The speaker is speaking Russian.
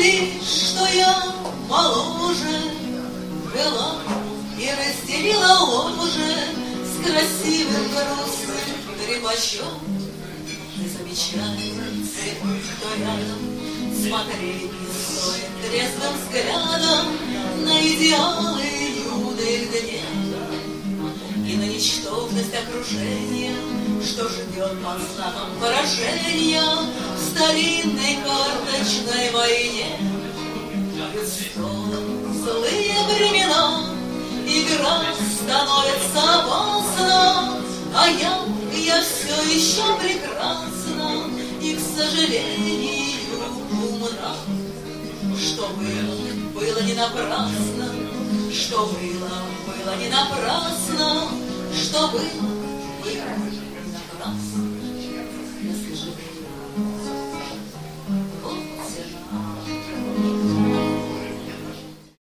лишь, что я моложе была и разделила ложе с красивым грустным трепачом. Не замечается, кто рядом, смотреть не стоит трезвым взглядом на идеалы юных дней и на ничтожность окружения, что ждет под знаком поражения в старинной карточной войне. Столом злые времена, игра становится опасна, а я все еще прекрасна и, к сожалению, умна. Что было не напрасно, что было не напрасно, что было